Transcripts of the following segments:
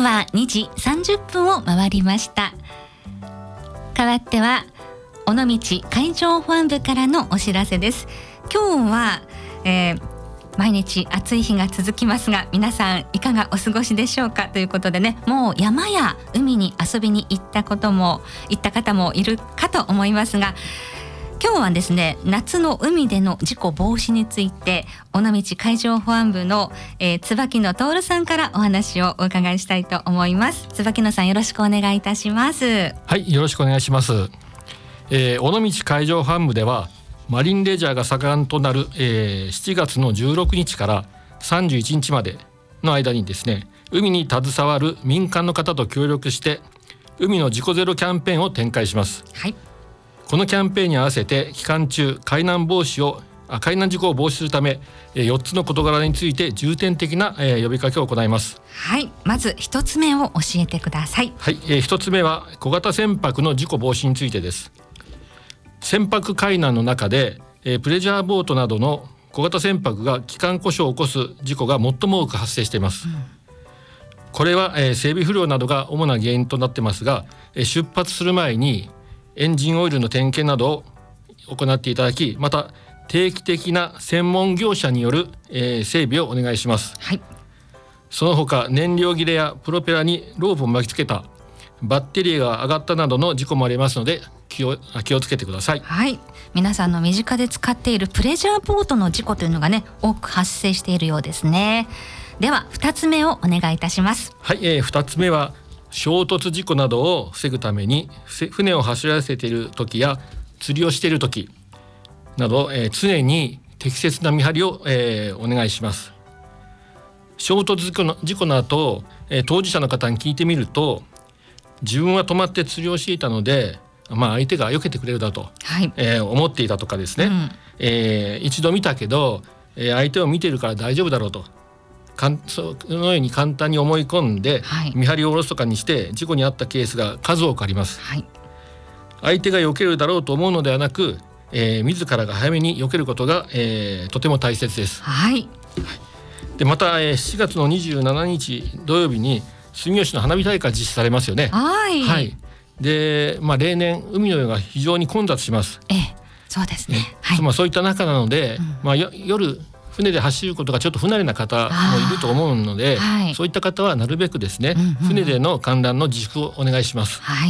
刻は2時30分を回りました。代わっては尾道海上保安部からのお知らせです。今日は、毎日暑い日が続きますが、皆さんいかがお過ごしでしょうかということでね、もう山や海に遊びに行った方もいるかと思いますが、今日はですね、夏の海での事故防止について尾道海上保安部の、椿野徹さんからお話をお伺いしたいと思います。椿野さん、よろしくお願いいたします。 はい、よろしくお願いします。尾道海上保安部ではマリンレジャーが盛んとなる、7月の16日から31日までの間にですね、海に携わる民間の方と協力して海の事故ゼロキャンペーンを展開します。 はい、 このキャンペーンに合わせて期間中海難事故を防止するため4つの事柄について重点的な呼びかけを行います。 はい、まず1つ目を教えてください。 はい、1つ目は小型船舶の事故防止についてです。船舶海難の中でプレジャーボートなどの小型船舶が機関故障を起こす事故が最も多く発生しています。これは整備不良などが主な原因となってますが、出発する前にエンジンオイルの点検などを行っていただき、また定期的な専門業者による整備をお願いします。 はい、 その他燃料切れやプロペラにロープを巻きつけた、バッテリーが上がったなどの事故もありますので気をつけてください。 はい、皆さんの身近で使っているプレジャーボートの事故というのがね、多く発生しているようですね。では2つ目をお願いいたします。 はい、2つ目は衝突事故などを防ぐために船を走らせている時や釣りをしている時など、常に適切な見張りを、お願いします。衝突事故の後、当事者の方に聞いてみると、自分は止まって釣りをしていたので、相手が避けてくれるだと、はい、思っていたとかですね、一度見たけど、相手を見ているから大丈夫だろうとそのように簡単に思い込んで、はい、見張りを下ろすとかにして事故に遭ったケースが数多くあります。はい、相手が避けるだろうと思うのではなく、自らが早めに避けることが、とても大切です。 はい、 でまた、7月の27日土曜日に住吉の花火大会実施されますよね。 はい、 はい、で例年海の上が非常に混雑します。 そうですね。はい、 そういった中なので、夜船で走ることがちょっと不慣れな方もいると思うので、はい、そういった方はなるべくですね、船での観覧の自粛をお願いします。 はい、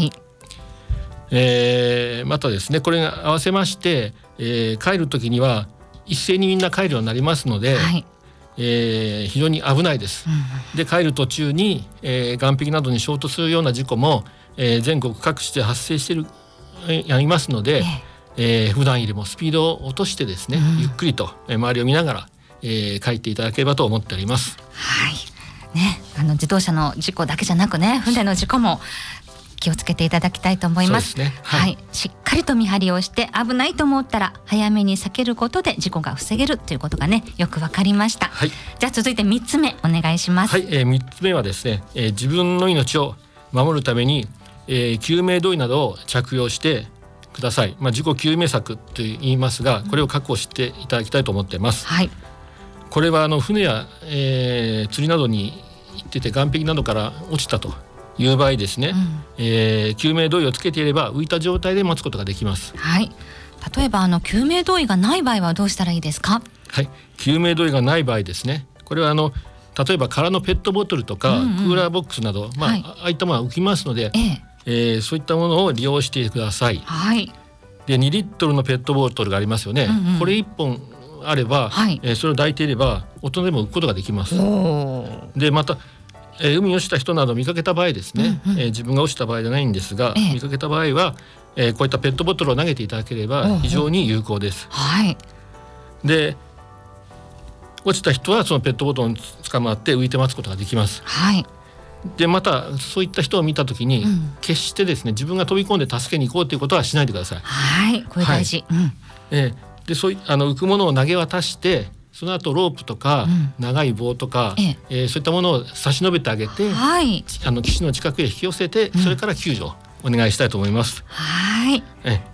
またですね、これに合わせまして、帰る時には一斉にみんな帰るようになりますので、はい、非常に危ないです。で帰る途中に、岸壁などに衝突するような事故も、全国各地で発生していますので、普段よりもスピードを落としてですね、ゆっくりと周りを見ながら、帰っていただければと思っております。 はいね、自動車の事故だけじゃなくね、船の事故も気をつけていただきたいと思います。 そうですね。 はい、しっかりと見張りをして危ないと思ったら早めに避けることで事故が防げるということがね、よくわかりました。はい、じゃあ続いて3つ目お願いします。 はい、3つ目はですね、自分の命を守るために、救命胴衣などを着用してください。自己救命策と言いますが、これを確保していただきたいと思っています。はい、これは船や、釣りなどに行ってて岸壁などから落ちたという場合ですね、救命胴衣をつけていれば浮いた状態で待つことができます。 はい、例えば救命胴衣がない場合はどうしたらいいですか？ はい、救命胴衣がない場合ですね、これは例えば空のペットボトルとか、クーラーボックスなど、はい、ああいったものは浮きますので、そういったものを利用してください。はい、で2リットルのペットボトルがありますよね。これ1本あれば、はい、それを抱いていれば大人でも浮くことができます。でまた、海に落ちた人など見かけた場合ですね、自分が落ちた場合じゃないんですが、見かけた場合は、こういったペットボトルを投げていただければ非常に有効です。はい、で落ちた人はそのペットボトルに捕まって浮いて待つことができます。はい、でまたそういった人を見たときに、決してですね、自分が飛び込んで助けに行こうということはしないでください。 はい、これ大事。 でそういう浮くものを投げ渡して、その後ロープとか、長い棒とか、そういったものを差し伸べてあげて、岸の近くへ引き寄せて、それから救助をお願いしたいと思います。 はい、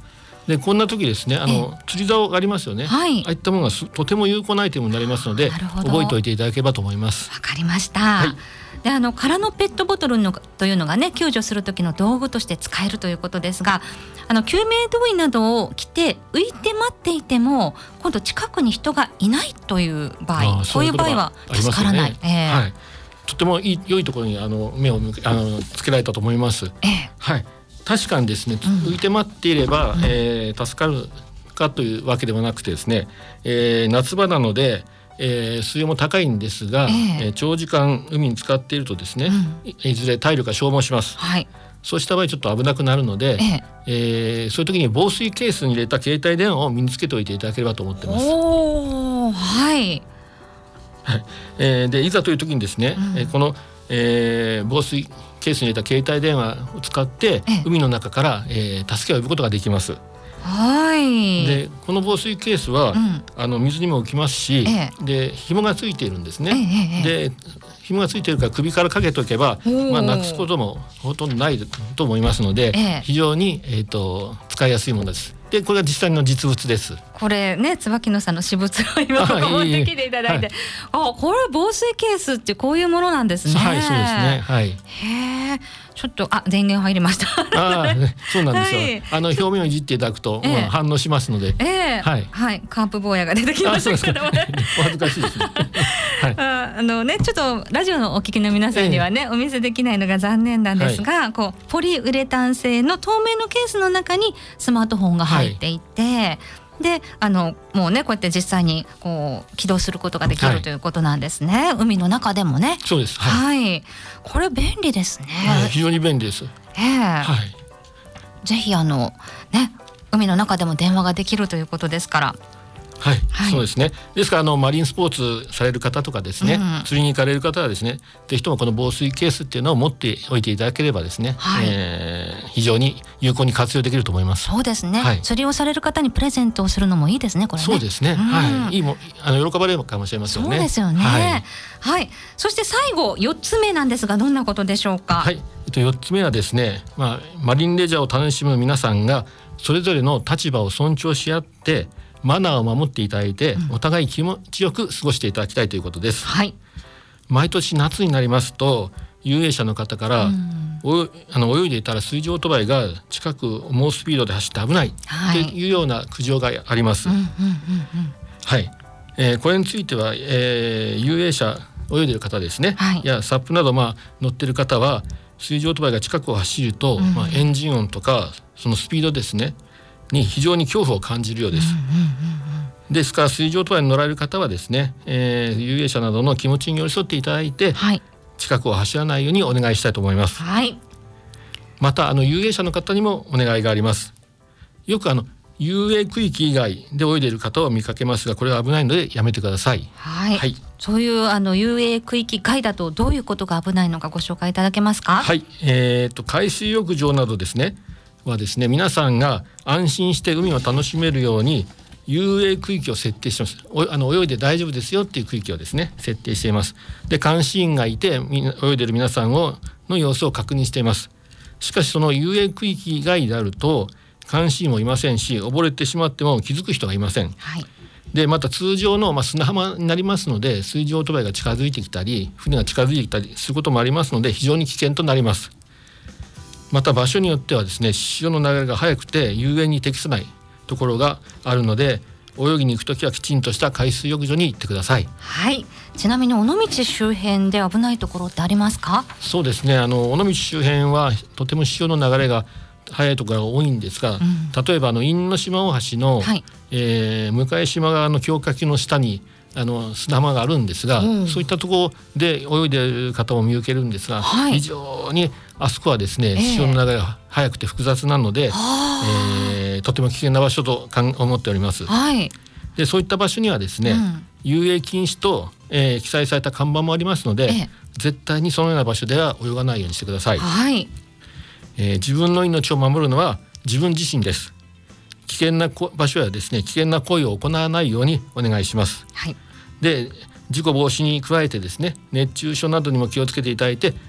でこんな時ですね釣り竿がありますよね、はい、ああいったものがとても有効なアイテムになりますので覚えておいていただければと思います。 わかりました、はい、で空のペットボトルというのがね救助する時の道具として使えるということですが救命胴衣などを着て浮いて待っていても今度近くに人がいないという場合こういう場合は助からない、 はい、とても良いところに目をつけられたと思います、はい、確かにですね、浮いて待っていれば、助かるかというわけではなくてですね、夏場なので水温も高いんですが、長時間海に浸かっているとですね、いずれ体力が消耗します、はい、そうした場合ちょっと危なくなるので、そういう時に防水ケースに入れた携帯電話を身につけておいていただければと思ってます。 はいでいざという時にですね、この、防水ケースに入れた携帯電話を使って海の中から、助けを呼ぶことができます。 はい。 でこの防水ケースは、水にも浮きますし、で紐がついているんですね、で紐がついているから首からかけておけば、なくすこともほとんどないと思いますので、非常に、使いやすいものです。でこれが実際の実物です。 これね椿野さんの私物を今持ってきていただいて、これ防水ケースってこういうものなんですね。 はいそうですね。はい。 へえ。ちょっと電源入りました。 そうなんですよ。表面をいじっていただくと、反応しますので。 はい、カープ坊やが出てきましたけど、 お恥ずかしいですね。 ちょっとラジオのお聞きの皆さんにはね、お見せできないのが残念なんですが、ポリウレタン製の透明のケースの中にスマートフォンが入っていて、でもうねこうやって実際に起動することができるということなんですね、海の中でもね。 そうです。 はい、これ便利ですね。 非常に便利です。 ぜひ海の中でも電話ができるということですから。 はい、そうですね。ですからマリンスポーツされる方とかですね、釣りに行かれる方はですね、ぜひともこの防水ケースっていうのを持っておいていただければですね、非常に有効に活用できると思います。 そうですね、釣りをされる方にプレゼントをするのもいいですね、これね。 そうですね、いいも喜ばれるかもしれませんね。 そうですよね。そして最後4つ目なんですが、どんなことでしょうか。 4つ目はですね、マリンレジャーを楽しむ皆さんがそれぞれの立場を尊重し合ってマナーを守っていただいて、お互い気持ちよく過ごしていただきたいということです。毎年夏になりますと遊泳者の方から、泳いでいたら水上オートバイが近く猛スピードで走って危ないというような苦情があります。これについては、遊泳者泳いでいる方ですね、やサップなど乗っている方は水上オートバイが近くを走ると、エンジン音とかそのスピードですねに非常に恐怖を感じるようです。ですから水上オートバイに乗られる方はですね、遊泳者などの気持ちに寄り添っていただいて、近くを走らないようにお願いしたいと思います。また遊泳者の方にもお願いがあります。よく遊泳区域以外で泳いでいる方を見かけますが、これは危ないのでやめてください。そういう遊泳区域外だとどういうことが危ないのかご紹介いただけますか。 海水浴場などですね皆さんが安心して海を楽しめるように遊泳区域を設定してます。泳いで大丈夫ですよっていう区域をですね設定しています。で監視員がいて泳いでいる皆さんの様子を確認しています。しかしその遊泳区域外であると監視員もいませんし、溺れてしまっても気づく人がいません。でまた通常の砂浜になりますので、水上オートバイが近づいてきたり船が近づいてきたりすることもありますので、非常に危険となります。また場所によってはですね、潮の流れが速くて遊泳に適さないところがあるので、泳ぎに行くときはきちんとした海水浴場に行ってください。 ちなみに尾道周辺で危ないところってありますか。 そうですね、尾道周辺はとても潮の流れが速いところが多いんですが、例えば因島大橋の、向島側の橋脚の下に砂浜があるんですが、そういったところで泳いでいる方も見受けるんですが、非常にあそこはですね、潮の流れが速くて複雑なので、とても危険な場所と思っております。でそういった場所にはですね、遊泳禁止と、記載された看板もありますので、絶対にそのような場所では泳がないようにしてください。自分の命を守るのは自分自身です。危険な場所やですね、危険な行為を行わないようにお願いします。で事故防止に加えてですね、熱中症などにも気をつけていただいて、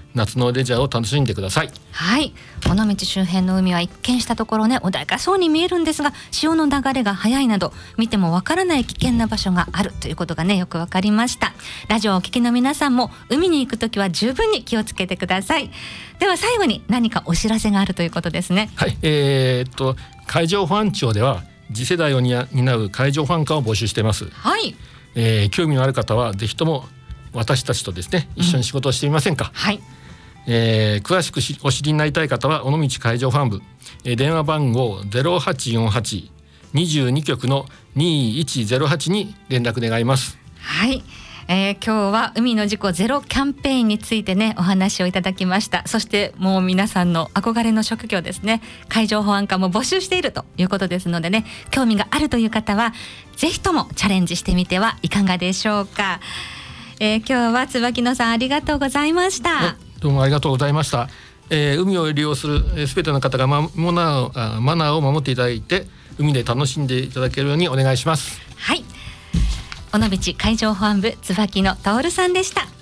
夏のレジャーを楽しんでください。 はい、尾道周辺の海は一見したところね、穏やかそうに見えるんですが、潮の流れが速いなど見てもわからない危険な場所があるということがね、よくわかりました。ラジオをお聞きの皆さんも海に行くときは十分に気をつけてください。では最後に何かお知らせがあるということですね。 はい、海上保安庁では次世代を担う海上保安官を募集しています。 はい、 興味のある方はぜひとも私たちとですね、一緒に仕事をしてみませんか。 はい、 詳しくお知りになりたい方は尾道海上保安部、電話番号 0848-22 局の2108に連絡願います。 はい、今日は海の事故ゼロキャンペーンについてね、お話をいただきました。そしてもう皆さんの憧れの職業ですね、海上保安官も募集しているということですのでね、興味があるという方はぜひともチャレンジしてみてはいかがでしょうか。今日は椿野さんありがとうございました。 どうもありがとうございました。海を利用するすべての方がマナーを守っていただいて、海で楽しんでいただけるようにお願いします。 はい、尾道海上保安部椿野徹さんでした。